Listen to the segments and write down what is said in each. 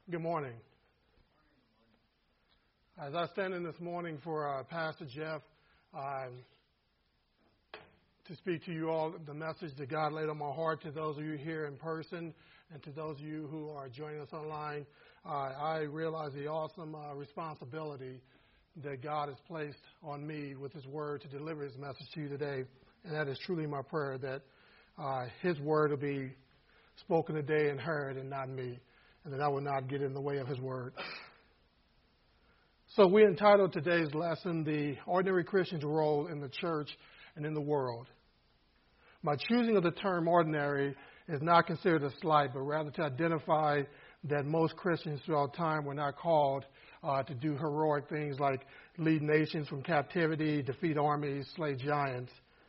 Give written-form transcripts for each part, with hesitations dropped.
Good morning. As I stand in this morning for Pastor Jeff to speak to you all the message that God laid on my heart, to those of you here in person and to those of you who are joining us online, I realize the awesome responsibility that God has placed on me with His Word to deliver His message to you today. And that is truly my prayer, that His Word will be spoken today and heard and not me, and that I will not get in the way of His Word. So we entitled today's lesson, The Ordinary Christian's Role in the Church and in the World. My choosing of the term ordinary is not considered a slight, but rather to identify that most Christians throughout time were not called to do heroic things like lead nations from captivity, defeat armies, slay giants,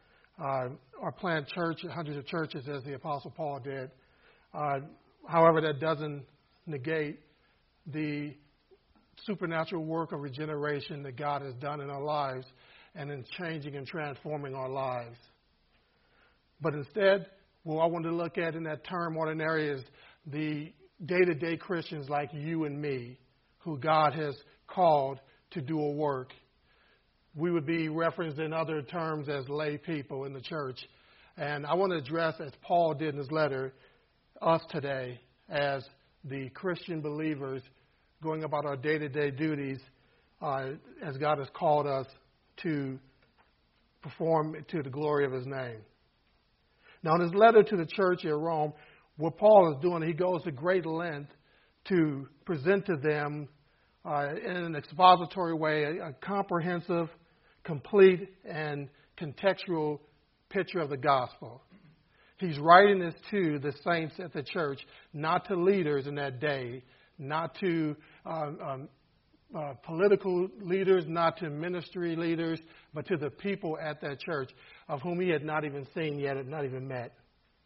or plant hundreds of churches as the Apostle Paul did. However, that doesn't negate the supernatural work of regeneration that God has done in our lives and in changing and transforming our lives. But instead, what I want to look at in that term ordinary is the day-to-day Christians like you and me, who God has called to do a work. We would be referenced in other terms as lay people in the church. And I want to address, as Paul did in his letter, us today as the Christian believers going about our day-to-day duties as God has called us to perform to the glory of His name. Now, in his letter to the church at Rome, what Paul is doing, he goes to great length to present to them in an expository way a comprehensive, complete, and contextual picture of the gospel. He's writing this to the saints at the church, not to leaders in that day, not to political leaders, not to ministry leaders, but to the people at that church, of whom he had not even seen yet, had not even met.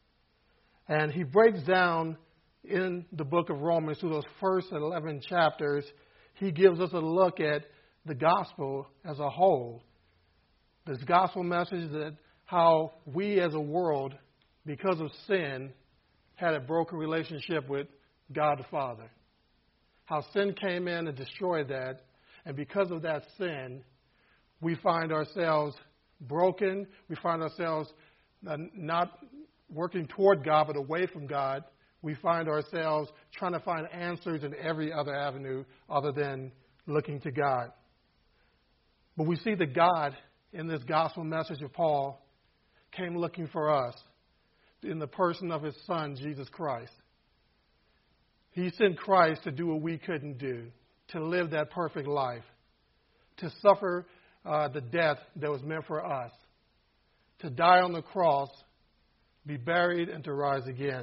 And he breaks down in the book of Romans, through those first 11 chapters, he gives us a look at the gospel as a whole. This gospel message that how we as a world, because of sin, had a broken relationship with God the Father. How sin came in and destroyed that, and because of that sin, we find ourselves broken. We find ourselves not working toward God, but away from God. We find ourselves trying to find answers in every other avenue other than looking to God. But we see that God, in this gospel message of Paul, came looking for us in the person of His Son, Jesus Christ. He sent Christ to do what we couldn't do, to live that perfect life, to suffer the death that was meant for us, to die on the cross, be buried, and to rise again.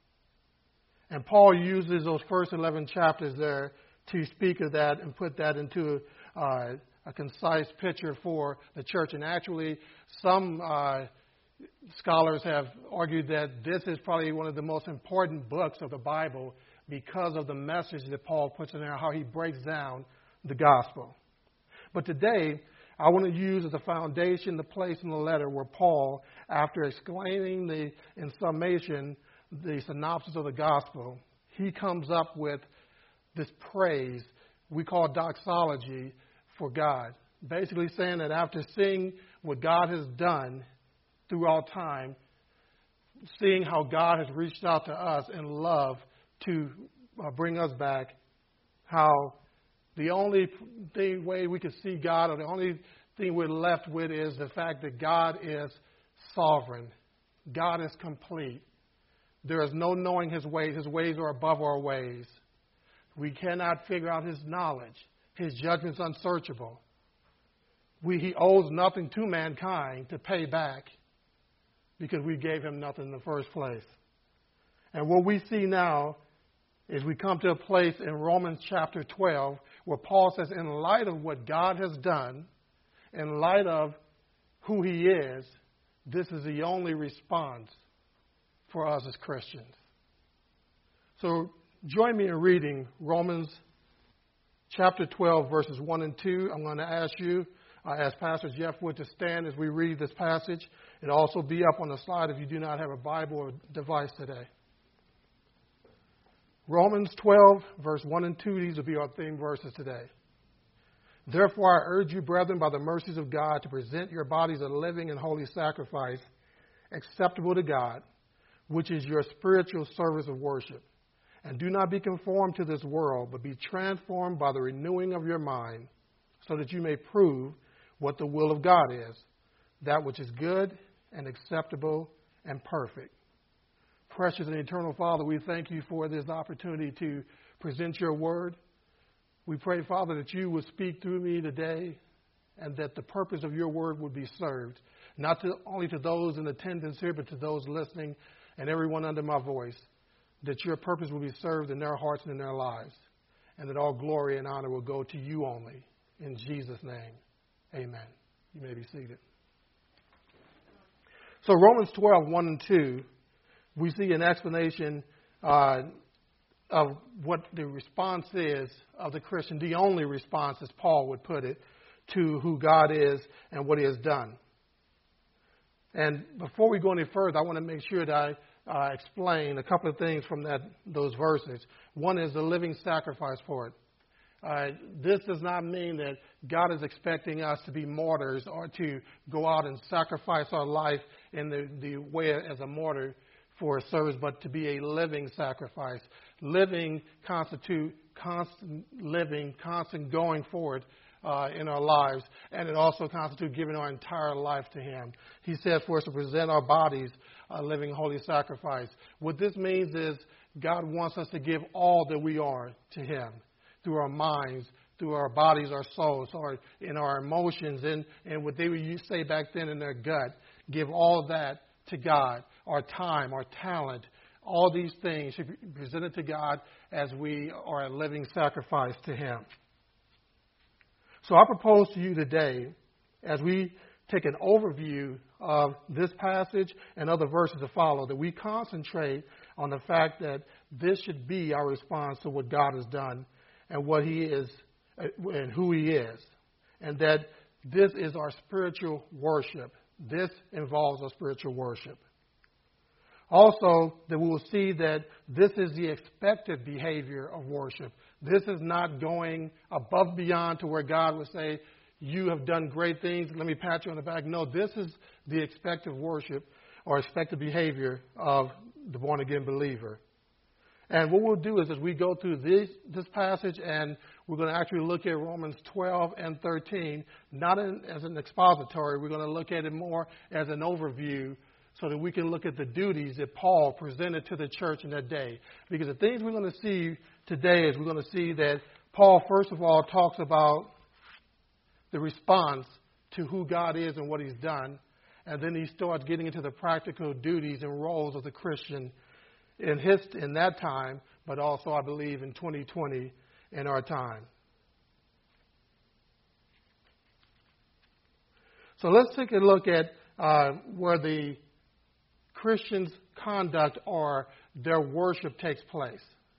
And Paul uses those first 11 chapters there to speak of that and put that into a concise picture for the church. And actually, some scholars have argued that this is probably one of the most important books of the Bible because of the message that Paul puts in there, how he breaks down the gospel. But today, I want to use as a foundation the place in the letter where Paul, after explaining in summation the synopsis of the gospel, he comes up with this praise we call doxology for God. Basically saying that after seeing what God has done throughout time, seeing how God has reached out to us in love to bring us back, how the only way we can see God, or the only thing we're left with, is the fact that God is sovereign. God is complete. There is no knowing His ways. His ways are above our ways. We cannot figure out His knowledge. His judgment's unsearchable. He owes nothing to mankind to pay back because we gave Him nothing in the first place. And what we see now is we come to a place in Romans chapter 12 where Paul says, in light of what God has done, in light of who He is, this is the only response for us as Christians. So join me in reading Romans chapter 12, verses 1 and 2. I'm going to ask you, as Pastor Jeff would, to stand as we read this passage. It'll also be up on the slide if you do not have a Bible or device today. Romans 12, verse 1 and 2, these will be our theme verses today. Therefore, I urge you, brethren, by the mercies of God, to present your bodies a living and holy sacrifice, acceptable to God, which is your spiritual service of worship. And do not be conformed to this world, but be transformed by the renewing of your mind, so that you may prove what the will of God is, that which is good and acceptable and perfect. Precious and eternal Father, we thank you for this opportunity to present your word. We pray, Father, that you would speak through me today and that the purpose of your word would be served, not only to those in attendance here, but to those listening and everyone under my voice, that your purpose will be served in their hearts and in their lives, and that all glory and honor will go to you only. In Jesus' name, amen. You may be seated. So Romans 12, 1 and 2, we see an explanation of what the response is of the Christian, the only response, as Paul would put it, to who God is and what he has done. And before we go any further, I want to make sure that I explain a couple of things from those verses. One is the living sacrifice for it. This does not mean that God is expecting us to be martyrs or to go out and sacrifice our life in the way as a martyr for a service, but to be a living sacrifice. Living constitute constant living, constant going forward in our lives, and it also constitutes giving our entire life to Him. He says for us to present our bodies a living, holy sacrifice. What this means is God wants us to give all that we are to Him, through our minds, through our bodies, our souls, or in our emotions, and what they would say back then in their gut. Give all of that to God, our time, our talent, all these things should be presented to God as we are a living sacrifice to Him. So I propose to you today, as we take an overview of this passage and other verses to follow, that we concentrate on the fact that this should be our response to what God has done and what He is and who He is, and that this is our spiritual worship. This involves our spiritual worship. Also, that we will see that this is the expected behavior of worship. This is not going above beyond to where God would say, you have done great things, let me pat you on the back. No, this is the expected worship or expected behavior of the born-again believer. And what we'll do is as we go through this passage, and we're going to actually look at Romans 12 and 13, not as an expository, we're going to look at it more as an overview so that we can look at the duties that Paul presented to the church in that day. Because the things we're going to see today is we're going to see that Paul, first of all, talks about the response to who God is and what He's done. And then he starts getting into the practical duties and roles of the Christian in that time, but also, I believe, in 2020 in our time. So let's take a look at where the Christians' conduct or their worship takes place.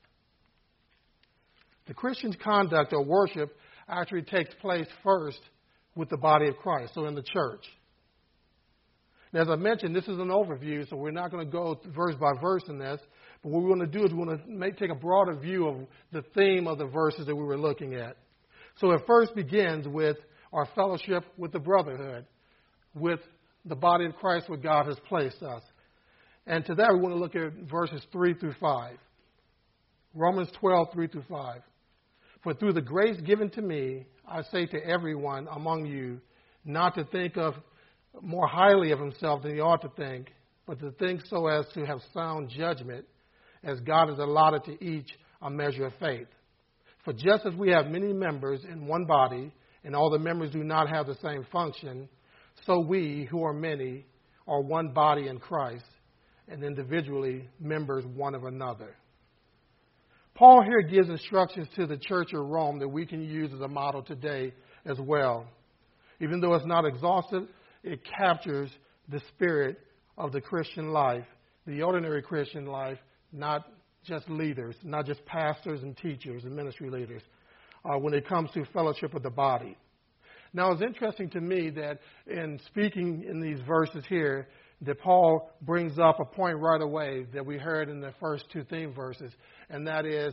The Christian's conduct or worship actually takes place first with the body of Christ, so in the church. Now, as I mentioned, this is an overview, so we're not going to go verse by verse in this. But what we're going to do is we're going to take a broader view of the theme of the verses that we were looking at. So it first begins with our fellowship with the brotherhood, with the body of Christ where God has placed us. And to that, we want to look at verses 3 through 5. Romans 12, 3 through 5. For through the grace given to me, I say to everyone among you, not to think of more highly of himself than he ought to think, but to think so as to have sound judgment, as God has allotted to each a measure of faith. For just as we have many members in one body, and all the members do not have the same function, so we, who are many, are one body in Christ, and individually members one of another. Paul here gives instructions to the church of Rome that we can use as a model today as well. Even though it's not exhaustive, it captures the spirit of the Christian life, the ordinary Christian life, not just leaders, not just pastors and teachers and ministry leaders, when it comes to fellowship of the body. Now, it's interesting to me that in speaking in these verses here, that Paul brings up a point right away that we heard in the first two theme verses, and that is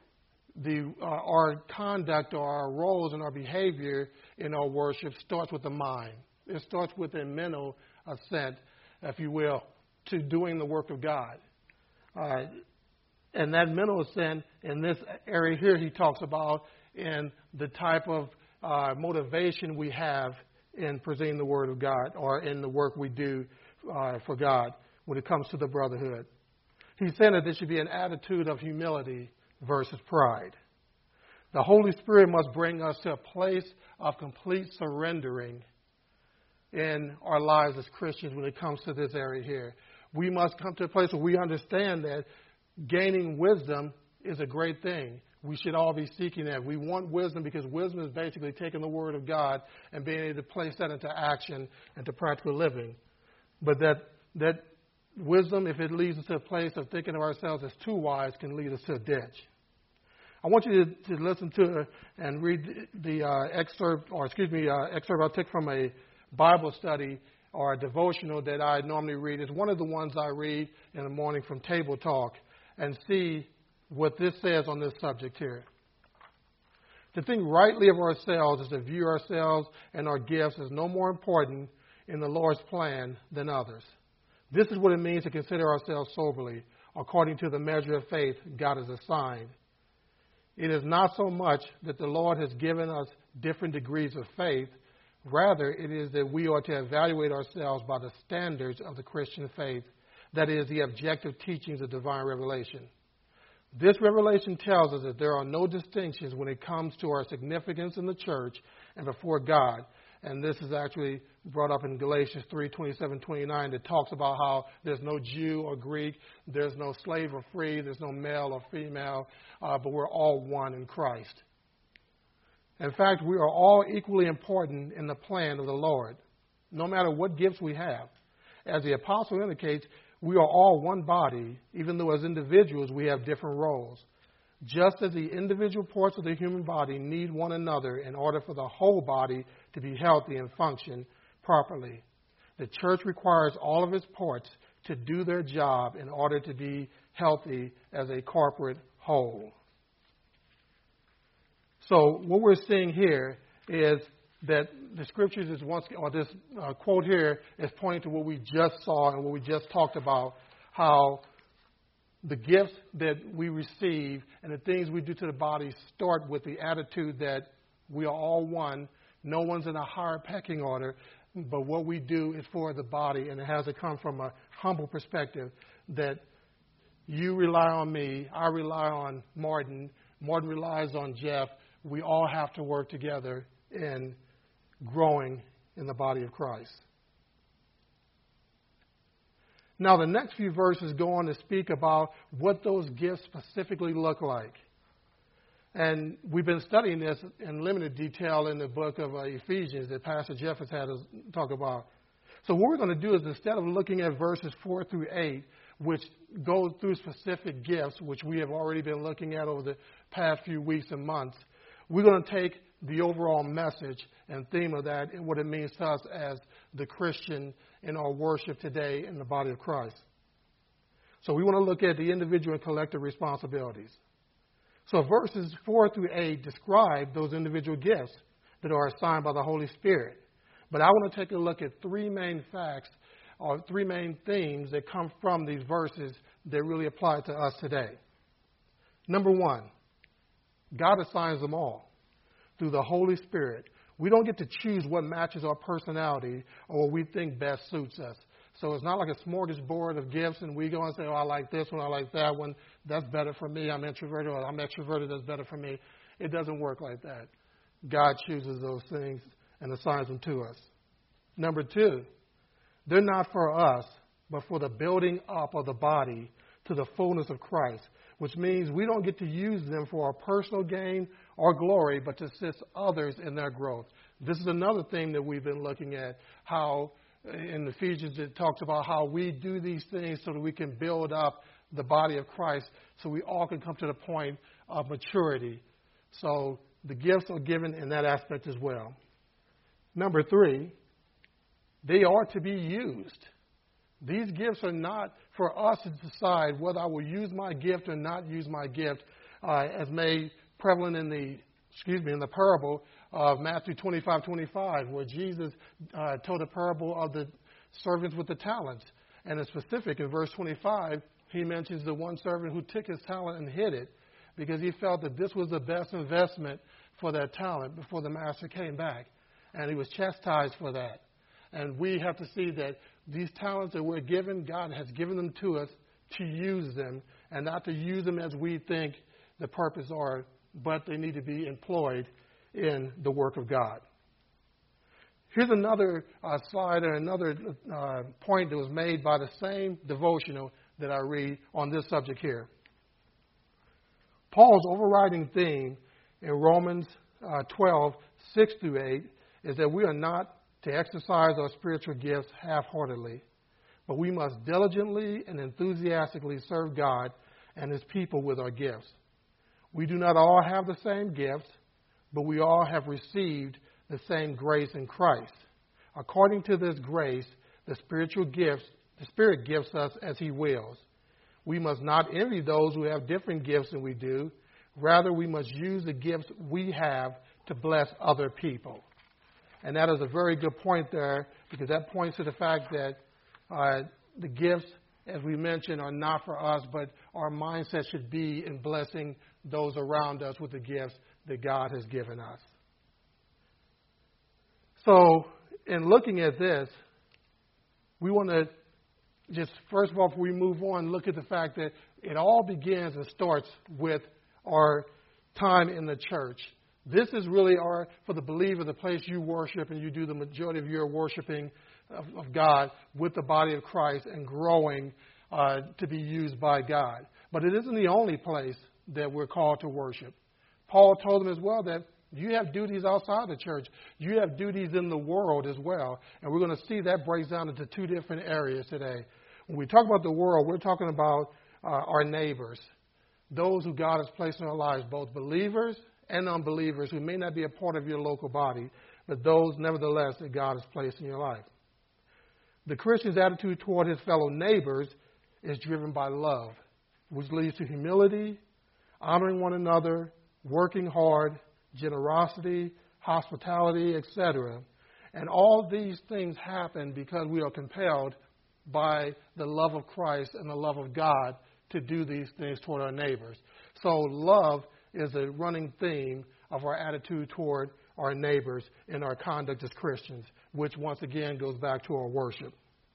our conduct or our roles and our behavior in our worship starts with the mind. It starts with a mental assent, if you will, to doing the work of God. And that mental assent in this area here he talks about in the type of motivation we have in presenting the Word of God or in the work we do for God when it comes to the brotherhood. He said that there should be an attitude of humility versus pride. The Holy Spirit must bring us to a place of complete surrendering in our lives as Christians when it comes to this area here. We must come to a place where we understand that gaining wisdom is a great thing. We should all be seeking that. We want wisdom because wisdom is basically taking the Word of God and being able to place that into action and to practical living. But that wisdom, if it leads us to a place of thinking of ourselves as too wise, can lead us to a ditch. I want you to listen to and read the excerpt I took from a Bible study or a devotional that I normally read. It's one of the ones I read in the morning from Table Talk, and see what this says on this subject here. To think rightly of ourselves is to view ourselves and our gifts as no more important in the Lord's plan than others. This is what it means to consider ourselves soberly, according to the measure of faith God has assigned. It is not so much that the Lord has given us different degrees of faith. Rather, it is that we are to evaluate ourselves by the standards of the Christian faith, that is, the objective teachings of divine revelation. This revelation tells us that there are no distinctions when it comes to our significance in the church and before God. And this is actually brought up in Galatians 3:27-29 that talks about how there's no Jew or Greek, there's no slave or free, there's no male or female, but we're all one in Christ. In fact, we are all equally important in the plan of the Lord, no matter what gifts we have. As the apostle indicates, we are all one body, even though as individuals we have different roles. Just as the individual parts of the human body need one another in order for the whole body to be healthy and function properly, the church requires all of its parts to do their job in order to be healthy as a corporate whole. So what we're seeing here is that the scriptures is this quote here is pointing to what we just saw and what we just talked about, how the gifts that we receive and the things we do to the body start with the attitude that we are all one. No one's in a higher pecking order, but what we do is for the body, and it has to come from a humble perspective that you rely on me, I rely on Martin, Martin relies on Jeff. We all have to work together in growing in the body of Christ. Now, the next few verses go on to speak about what those gifts specifically look like. And we've been studying this in limited detail in the book of Ephesians that Pastor Jeff has had us talk about. So what we're going to do is, instead of looking at verses 4 through 8, which go through specific gifts, which we have already been looking at over the past few weeks and months, we're going to take the overall message and theme of that and what it means to us as the Christian in our worship today in the body of Christ. So we want to look at the individual and collective responsibilities. So verses 4 through 8 describe those individual gifts that are assigned by the Holy Spirit. But I want to take a look at three main facts or three main themes that come from these verses that really apply to us today. Number one, God assigns them all through the Holy Spirit. We don't get to choose what matches our personality or what we think best suits us. So it's not like a smorgasbord of gifts and we go and say, oh, I like this one, I like that one. That's better for me. I'm introverted, or I'm extroverted. That's better for me. It doesn't work like that. God chooses those things and assigns them to us. Number two, they're not for us, but for the building up of the body to the fullness of Christ, which means we don't get to use them for our personal gain or glory, but to assist others in their growth. This is another thing that we've been looking at, how in Ephesians it talks about how we do these things so that we can build up the body of Christ so we all can come to the point of maturity. So the gifts are given in that aspect as well. Number three, they are to be used. These gifts are not for us to decide whether I will use my gift or not use my gift, as made prevalent in the parable of Matthew 25:25, where Jesus told a parable of the servants with the talents. And in specific, in verse 25, he mentions the one servant who took his talent and hid it because he felt that this was the best investment for that talent before the master came back. And he was chastised for that. And we have to see that these talents that we're given, God has given them to us to use them, and not to use them as we think the purpose are, but they need to be employed in the work of God. Here's another slide or another point that was made by the same devotional that I read on this subject here. Paul's overriding theme in Romans 12:6-8 is that we are not to exercise our spiritual gifts half-heartedly, but we must diligently and enthusiastically serve God and His people with our gifts. We do not all have the same gifts, but we all have received the same grace in Christ. According to this grace, the Spirit gifts us as He wills. We must not envy those who have different gifts than we do. Rather, we must use the gifts we have to bless other people. And that is a very good point there, because that points to the fact that the gifts, as we mentioned, are not for us, but our mindset should be in blessing those around us with the gifts that God has given us. So, in looking at this, we want to just, first of all, before we move on, look at the fact that it all begins and starts with our time in the church. This is really for the believer, the place you worship, and you do the majority of your worshiping of God with the body of Christ and growing to be used by God. But it isn't the only place that we're called to worship. Paul told them as well that you have duties outside the church. You have duties in the world as well. And we're going to see that breaks down into two different areas today. When we talk about the world, we're talking about our neighbors, those who God has placed in our lives, both believers and unbelievers who may not be a part of your local body, but those, nevertheless, that God has placed in your life. The Christian's attitude toward his fellow neighbors is driven by love, which leads to humility, honoring one another, working hard, generosity, hospitality, etc. And all these things happen because we are compelled by the love of Christ and the love of God to do these things toward our neighbors. So love is a running theme of our attitude toward our neighbors in our conduct as Christians, which once again goes back to our worship.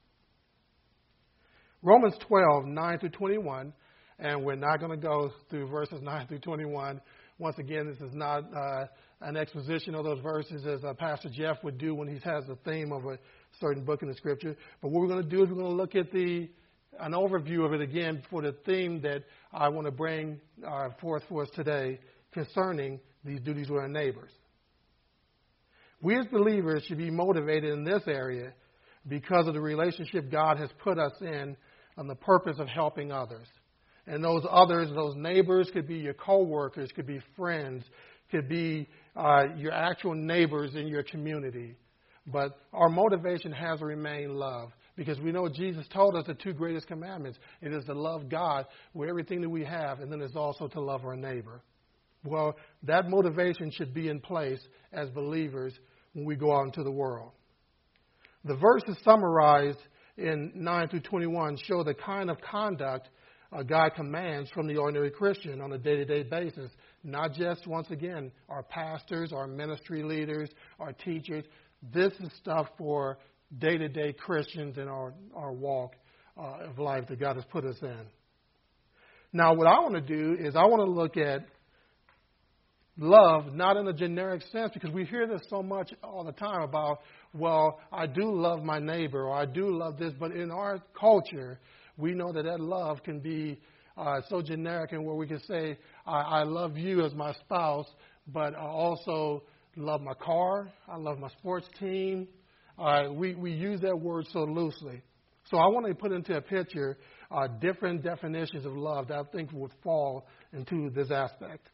Romans 12:9-21, and we're not going to go through verses 9-21. Once again, this is not an exposition of those verses as Pastor Jeff would do when he has the theme of a certain book in the Scripture. But what we're going to do is we're going to look at an overview of it again for the theme that I want to bring forth for us today concerning these duties with our neighbors. We as believers should be motivated in this area because of the relationship God has put us in on the purpose of helping others. And those others, those neighbors, could be your co-workers, could be friends, could be your actual neighbors in your community. But our motivation has to remain love, because we know Jesus told us the two greatest commandments. It is to love God with everything that we have, and then it's also to love our neighbor. Well, that motivation should be in place as believers when we go out into the world. The verses summarized in 9-21 show the kind of conduct God commands from the ordinary Christian on a day-to-day basis. Not just, once again, our pastors, our ministry leaders, our teachers. This is stuff for day-to-day Christians in our walk of life that God has put us in. Now, what I want to do is I want to look at love, not in a generic sense, because we hear this so much all the time about, well, I do love my neighbor, or I do love this, but in our culture, we know that love can be so generic, and where we can say, I love you as my spouse, but I also love my car, I love my sports team. We use that word so loosely. So I want to put into a picture different definitions of love that I think would fall into this aspect.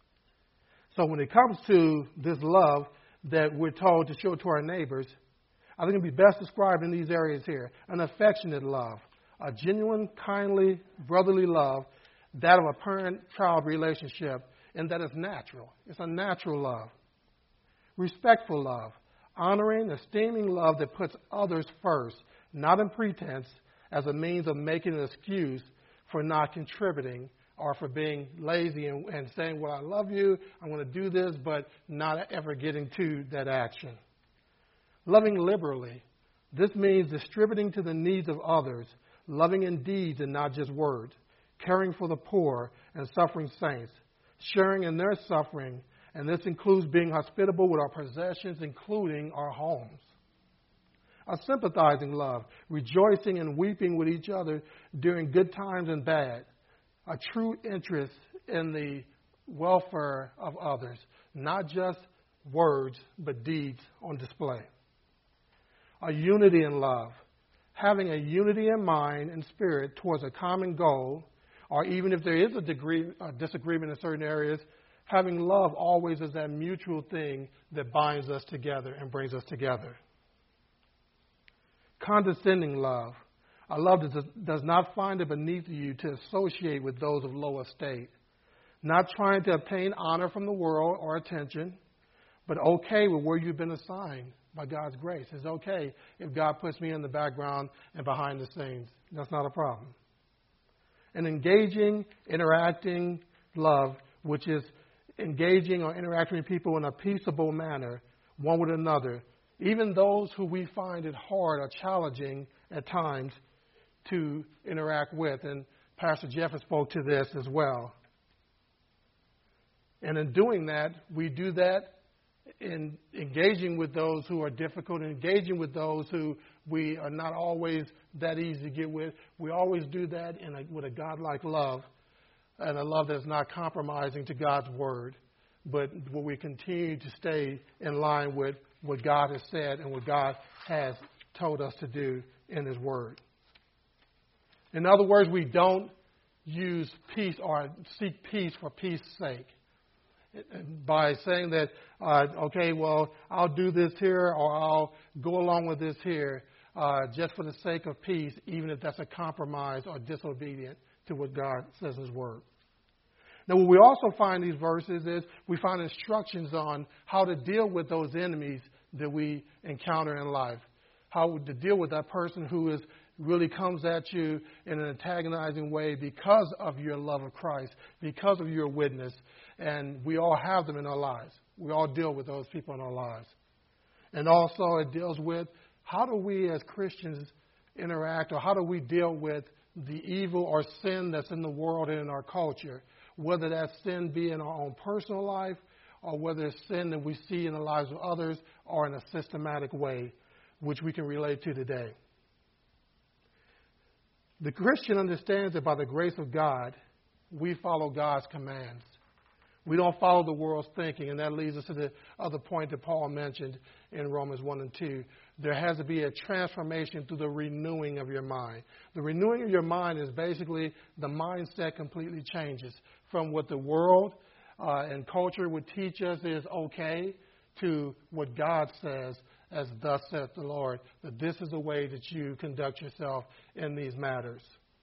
So when it comes to this love that we're told to show to our neighbors, I think it can be best described in these areas here. An affectionate love, a genuine, kindly, brotherly love, that of a parent-child relationship, and that is natural. It's a natural love. Respectful love, honoring, esteeming love that puts others first, not in pretense, as a means of making an excuse for not contributing or for being lazy and saying, well, I love you, I'm going to do this, but not ever getting to that action. Loving liberally. This means distributing to the needs of others, loving in deeds and not just words, caring for the poor and suffering saints, sharing in their suffering, and this includes being hospitable with our possessions, including our homes. A sympathizing love, rejoicing and weeping with each other during good times and bad. A true interest in the welfare of others, not just words, but deeds on display. A unity in love, having a unity in mind and spirit towards a common goal, or even if there is a disagreement in certain areas, having love always as that mutual thing that binds us together and brings us together. Condescending love, a love that does not find it beneath you to associate with those of low estate, not trying to obtain honor from the world or attention, but okay with where you've been assigned by God's grace. It's okay if God puts me in the background and behind the scenes. That's not a problem. An engaging, interacting love, which is engaging or interacting with people in a peaceable manner, one with another, even those who we find it hard or challenging at times to interact with. And Pastor Jeff has spoke to this as well. And in doing that, we do that in engaging with those who are difficult, engaging with those who we are not always that easy to get with. We always do that with a God-like love, and a love that's not compromising to God's word, but where we continue to stay in line with what God has said and what God has told us to do in His word. In other words, we don't use peace or seek peace for peace's sake. By saying that, okay, well, I'll do this here or I'll go along with this here just for the sake of peace, even if that's a compromise or disobedient to what God says in His word. Now, what we also find in these verses is we find instructions on how to deal with those enemies that we encounter in life, how to deal with that person who really comes at you in an antagonizing way because of your love of Christ, because of your witness. And we all have them in our lives. We all deal with those people in our lives. And also it deals with how do we as Christians interact, or how do we deal with the evil or sin that's in the world and in our culture, whether that sin be in our own personal life or whether it's sin that we see in the lives of others or in a systematic way, which we can relate to today. The Christian understands that by the grace of God, we follow God's commands. We don't follow the world's thinking, and that leads us to the other point that Paul mentioned in Romans 1 and 2. There has to be a transformation through the renewing of your mind. The renewing of your mind is basically the mindset completely changes from what the world and culture would teach us is okay to what God says, as thus saith the Lord, that this is the way that you conduct yourself in these matters.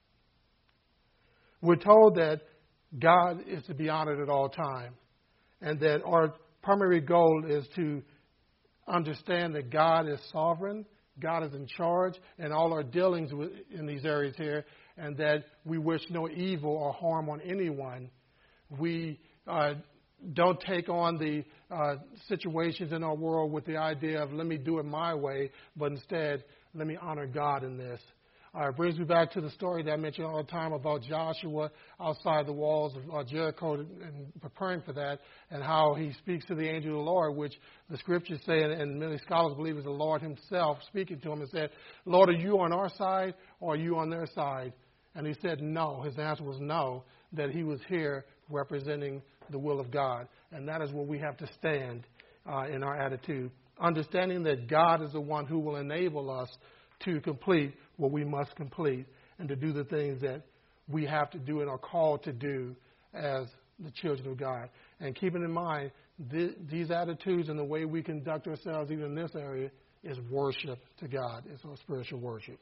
We're told that God is to be honored at all times, and that our primary goal is to understand that God is sovereign, God is in charge, and all our dealings in these areas here, and that we wish no evil or harm on anyone. We don't take on the situations in our world with the idea of let me do it my way, but instead let me honor God in this. It brings me back to the story that I mention all the time about Joshua outside the walls of Jericho and preparing for that, and how he speaks to the angel of the Lord, which the scriptures say, and many scholars believe is the Lord himself speaking to him and said, Lord, are you on our side or are you on their side? And he said no. His answer was no, that he was here representing the will of God. And that is where we have to stand in our attitude, understanding that God is the one who will enable us to complete what we must complete and to do the things that we have to do and are called to do as the children of God. And keeping in mind, these attitudes and the way we conduct ourselves even in this area is worship to God. It's our spiritual worship.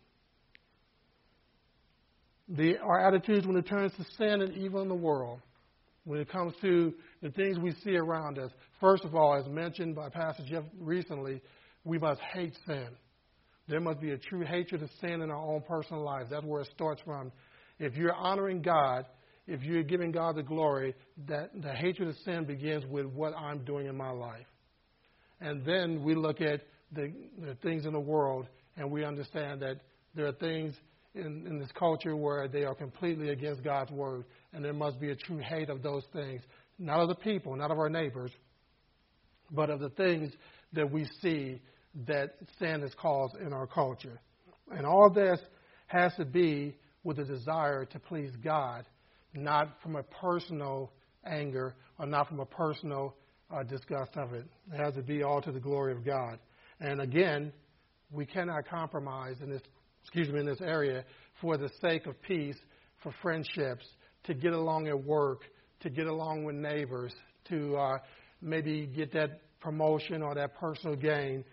Our attitudes when it comes to sin and evil in the world, when it comes to the things we see around us, first of all, as mentioned by Pastor Jeff recently, we must hate sin. There must be a true hatred of sin in our own personal lives. That's where it starts from. If you're honoring God, if you're giving God the glory, that the hatred of sin begins with what I'm doing in my life. And then we look at the things in the world, and we understand that there are things in this culture where they are completely against God's word, and there must be a true hate of those things, not of the people, not of our neighbors, but of the things that we see that sin has caused in our culture. And all this has to be with a desire to please God, not from a personal anger or not from a personal disgust of it. It has to be all to the glory of God. And again, we cannot compromise in this area for the sake of peace, for friendships, to get along at work, to get along with neighbors, to maybe get that promotion or that personal gain.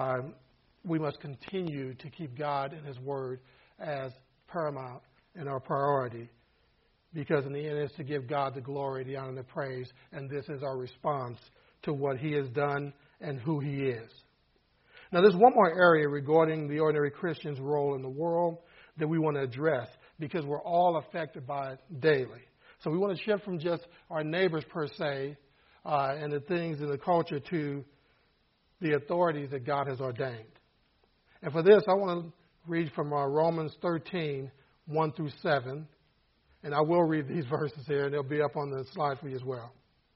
We must continue to keep God and His Word as paramount in our priority, because in the end it's to give God the glory, the honor, and the praise, and this is our response to what He has done and who He is. Now, there's one more area regarding the ordinary Christian's role in the world that we want to address, because we're all affected by it daily. So we want to shift from just our neighbors per se and the things in the culture to the authorities that God has ordained. And for this, I want to read from Romans 13, 1 through 7. And I will read these verses here, and they'll be up on the slide for you as well.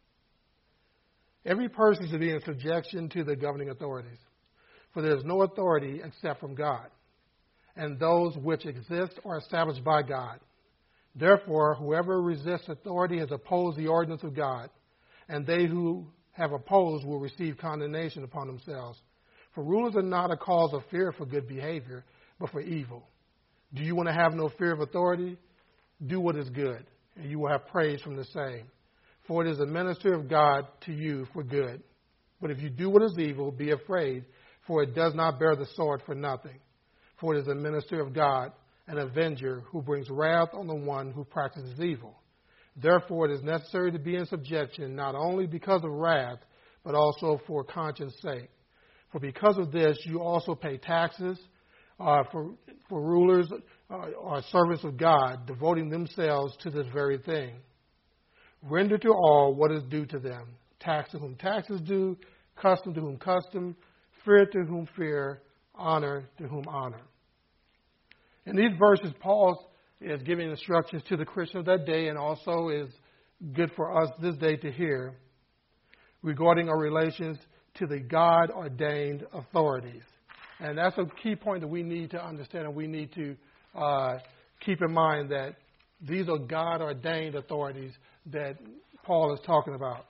Every person should be in subjection to the governing authorities, for there is no authority except from God, and those which exist are established by God. Therefore, whoever resists authority has opposed the ordinance of God, and they who have opposed will receive condemnation upon themselves. For rulers are not a cause of fear for good behavior, but for evil. Do you want to have no fear of authority? Do what is good, and you will have praise from the same. For it is a minister of God to you for good. But if you do what is evil, be afraid, for it does not bear the sword for nothing. For it is a minister of God, an avenger who brings wrath on the one who practices evil. Therefore, it is necessary to be in subjection, not only because of wrath, but also for conscience sake. For because of this, you also pay taxes. For rulers are servants of God, devoting themselves to this very thing. Render to all what is due to them. Tax to whom tax is due, custom to whom custom, fear to whom fear, honor to whom honor. In these verses, Paul is giving instructions to the Christians of that day, and also is good for us this day to hear regarding our relations to the God-ordained authorities. And that's a key point that we need to understand, and we need to keep in mind that these are God-ordained authorities that Paul is talking about.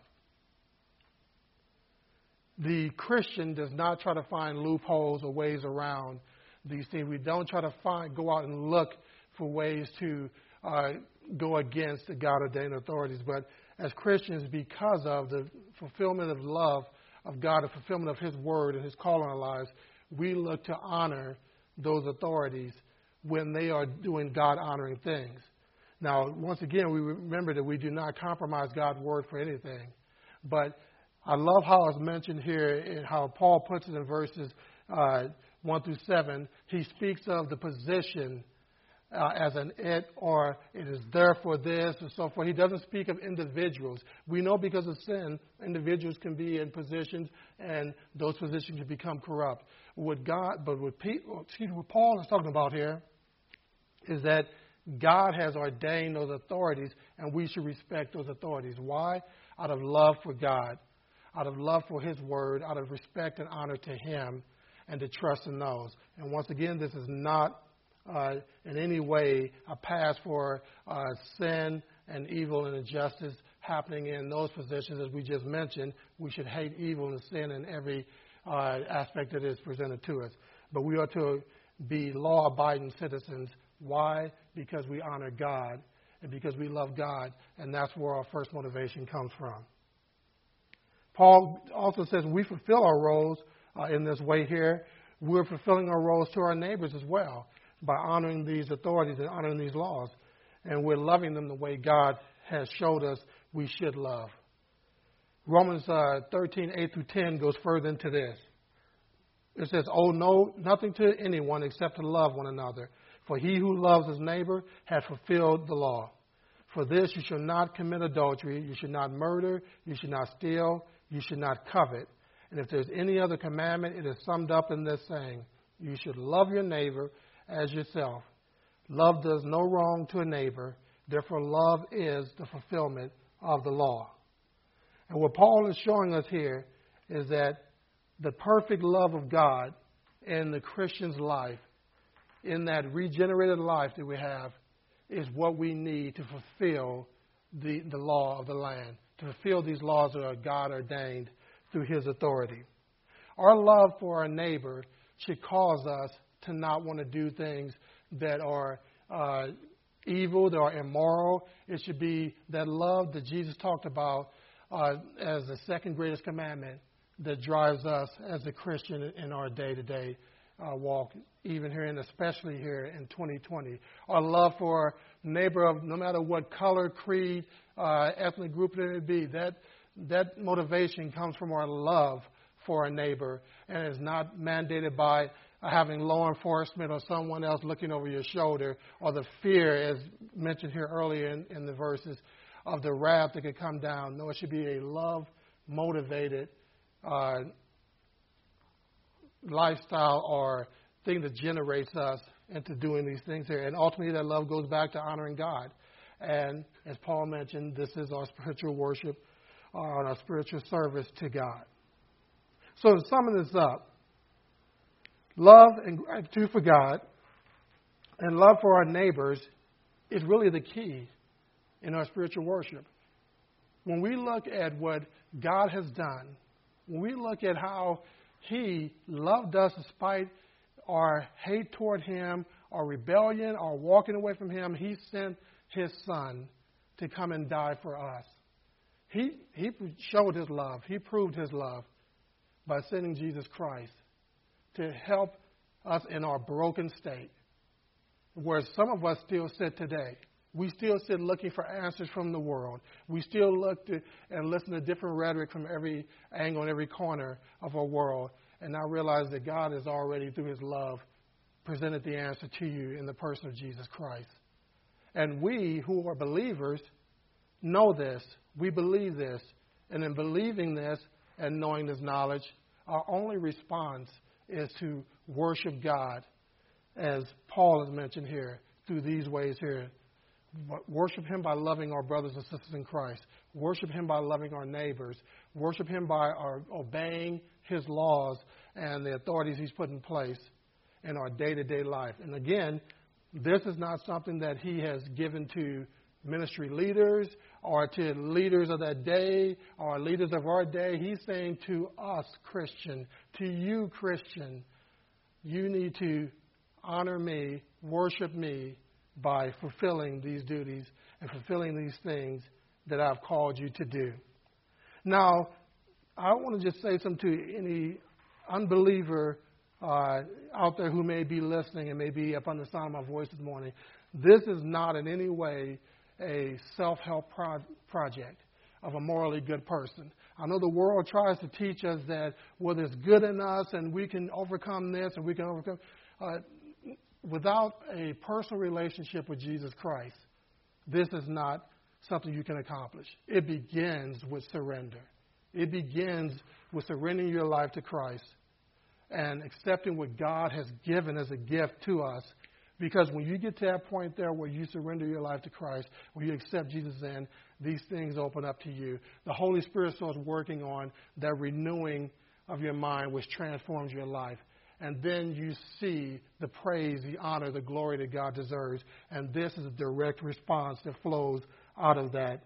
The Christian does not try to find loopholes or ways around these things. We don't try to go out and look for ways to go against the God-ordained authorities. But as Christians, because of the fulfillment of love of God, the fulfillment of His Word and His call on our lives, we look to honor those authorities when they are doing God-honoring things. Now, once again, we remember that we do not compromise God's Word for anything. But I love how it's mentioned here and how Paul puts it in verses 1 through 7. He speaks of the position as an it, or it is there for this, and so forth. He doesn't speak of individuals. We know because of sin, individuals can be in positions, and those positions can become corrupt. What Paul is talking about here is that God has ordained those authorities, and we should respect those authorities. Why? Out of love for God, out of love for His Word, out of respect and honor to Him, and to trust in those. And once again, this is not in any way a pass for sin and evil and injustice happening in those positions. As we just mentioned, we should hate evil and sin in every aspect that is presented to us. But we are to be law-abiding citizens. Why? Because we honor God and because we love God, and that's where our first motivation comes from. Paul also says we fulfill our roles in this way here. we're fulfilling our roles to our neighbors as well by honoring these authorities and honoring these laws. And we're loving them the way God has showed us we should love. Romans 13, 8 through 10 goes further into this. It says, "Owe nothing to anyone except to love one another. For he who loves his neighbor hath fulfilled the law. For this you shall not commit adultery, you should not murder, you should not steal, you should not covet. And if there's any other commandment, it is summed up in this saying, you should love your neighbor as yourself. Love does no wrong to a neighbor, therefore love is the fulfillment of the law." And what Paul is showing us here is that the perfect love of God in the Christian's life, in that regenerated life that we have, is what we need to fulfill the law of the land, to fulfill these laws that are God ordained through his authority. Our love for our neighbor should cause us to not want to do things that are evil, that are immoral. It should be that love that Jesus talked about as the second greatest commandment that drives us as a Christian in our day-to-day walk, even here and especially here in 2020. Our love for our neighbor of no matter what color, creed, ethnic group it may be, that motivation comes from our love for our neighbor and is not mandated by having law enforcement or someone else looking over your shoulder, or the fear, as mentioned here earlier in the verses, of the wrath that could come down. No, it should be a love-motivated lifestyle or thing that generates us into doing these things here. And ultimately, that love goes back to honoring God. And as Paul mentioned, this is our spiritual worship, our spiritual service to God. So to sum this up, love and gratitude for God and love for our neighbors is really the key in our spiritual worship. When we look at what God has done, when we look at how he loved us despite our hate toward him, our rebellion, our walking away from him, he sent his son to come and die for us. He showed his love. He proved his love by sending Jesus Christ to help us in our broken state, where some of us still sit today. We still sit looking for answers from the world. We still look to and listen to different rhetoric from every angle and every corner of our world, and now realize that God has already, through his love, presented the answer to you in the person of Jesus Christ. And we who are believers know this. We believe this. And in believing this and knowing this knowledge, our only response is to worship God, as Paul has mentioned here, through these ways here. Worship him by loving our brothers and sisters in Christ. Worship him by loving our neighbors. Worship him by obeying his laws and the authorities he's put in place in our day-to-day life. And again, this is not something that he has given to ministry leaders or to leaders of that day or leaders of our day. He's saying to us, Christian, to you, Christian, you need to honor me, worship me by fulfilling these duties and fulfilling these things that I've called you to do. Now, I want to just say something to any unbeliever out there who may be listening and may be up on the sound of my voice this morning. This is not in any way a self-help project of a morally good person. I know the world tries to teach us that, well, there's good in us and we can overcome this and we can overcome. Without a personal relationship with Jesus Christ, this is not something you can accomplish. It begins with surrender. It begins with surrendering your life to Christ and accepting what God has given as a gift to us. Because when you get to that point there where you surrender your life to Christ, where you accept Jesus in, these things open up to you. The Holy Spirit starts working on that renewing of your mind, which transforms your life. And then you see the praise, the honor, the glory that God deserves. And this is a direct response that flows out of that.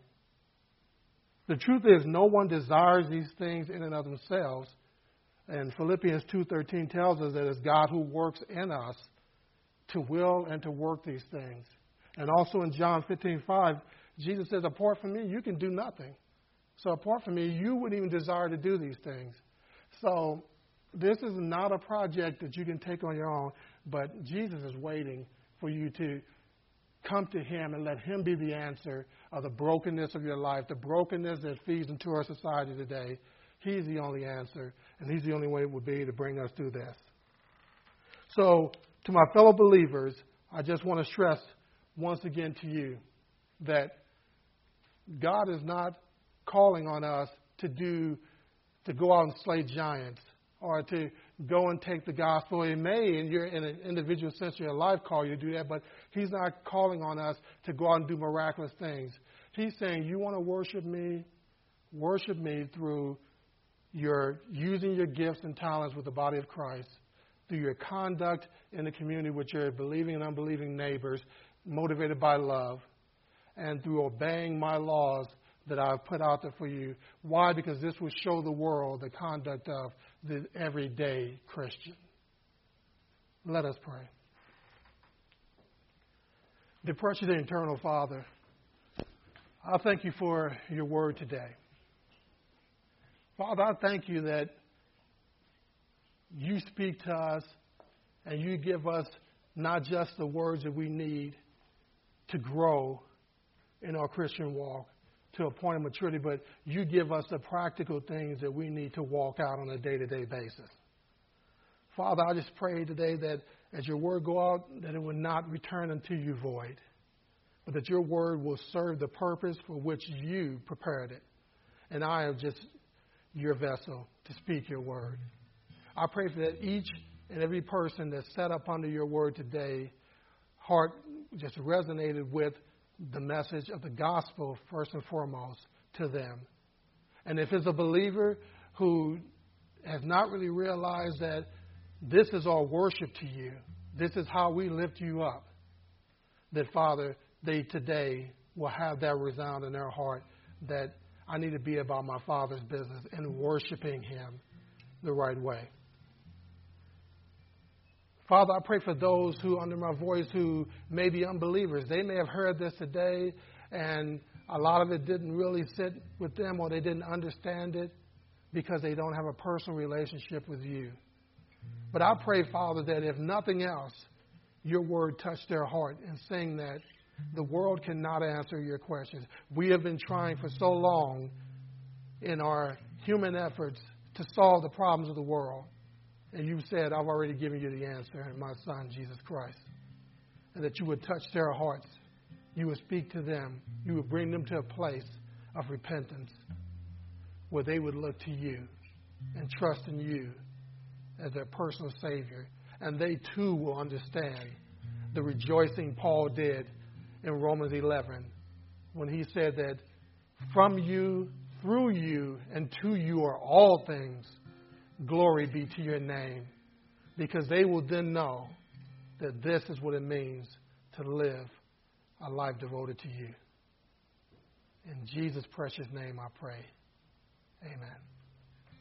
The truth is, no one desires these things in and of themselves. And Philippians 2:13 tells us that it's God who works in us to will and to work these things. And also in John 15:5, Jesus says, apart from me, you can do nothing. So apart from me, you wouldn't even desire to do these things. So This is not a project that you can take on your own, but Jesus is waiting for you to come to him and let him be the answer of the brokenness of your life, the brokenness that feeds into our society today. He's the only answer, and he's the only way it would be to bring us through this. So, to my fellow believers, I just want to stress once again to you that God is not calling on us to go out and slay giants or to go and take the gospel. He may, in an individual sense of your life, call you to do that, but he's not calling on us to go out and do miraculous things. He's saying, you want to worship me through your using your gifts and talents with the body of Christ, through your conduct in the community with your believing and unbelieving neighbors, motivated by love, and through obeying my laws that I've put out there for you. Why? Because this will show the world the conduct of the everyday Christian. Let us pray. Dear precious and eternal Father, I thank you for your word today. Father, I thank you that you speak to us and you give us not just the words that we need to grow in our Christian walk to a point of maturity, but you give us the practical things that we need to walk out on a day-to-day basis. Father, I just pray today that as your word go out, that it will not return unto you void, but that your word will serve the purpose for which you prepared it. And I am just your vessel to speak your word. I pray for that each and every person that's set up under your word today, heart just resonated with the message of the gospel first and foremost to them. And if it's a believer who has not really realized that this is our worship to you, this is how we lift you up, that, Father, they today will have that resound in their heart that I need to be about my Father's business and worshiping him the right way. Father, I pray for those who, under my voice, who may be unbelievers. They may have heard this today, and a lot of it didn't really sit with them, or they didn't understand it because they don't have a personal relationship with you. But I pray, Father, that if nothing else, your word touched their heart in saying that the world cannot answer your questions. We have been trying for so long in our human efforts to solve the problems of the world. And you said, I've already given you the answer in my Son, Jesus Christ. And that you would touch their hearts. You would speak to them. You would bring them to a place of repentance where they would look to you and trust in you as their personal Savior. And they too will understand the rejoicing Paul did in Romans 11 when he said that from you, through you, and to you are all things. Glory be to your name, because they will then know that this is what it means to live a life devoted to you. In Jesus' precious name I pray. Amen.